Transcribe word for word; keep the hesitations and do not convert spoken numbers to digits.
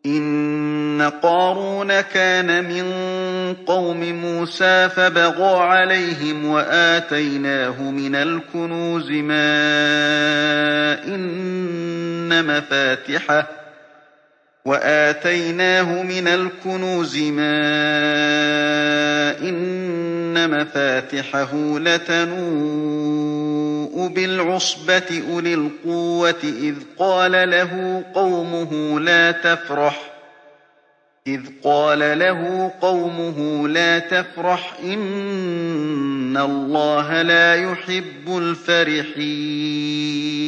إِنَّ قَارُونَ كَانَ مِن قَوْمِ مُوسَىٰ فَبَغَىٰ عَلَيْهِمْ وَآتَيْنَاهُ مِنَ الْكُنُوزِ مَا إِنَّ مَفَاتِحَهُ وَآتَيْنَاهُ مِنَ الْكُنُوزِ مَا إِنَّ مَفَاتِحَهُ لَتَنُوءُ بِالْعُصْبَةِ أُولِي الْقُوَّةِ إِذْ قَالَ لَهُ قَوْمُهُ لَا تَفْرَحْ إِذْ قَالَ له قَوْمُهُ لَا تَفْرَحْ إِنَّ اللَّهَ لَا يُحِبُّ الْفَرِحِينَ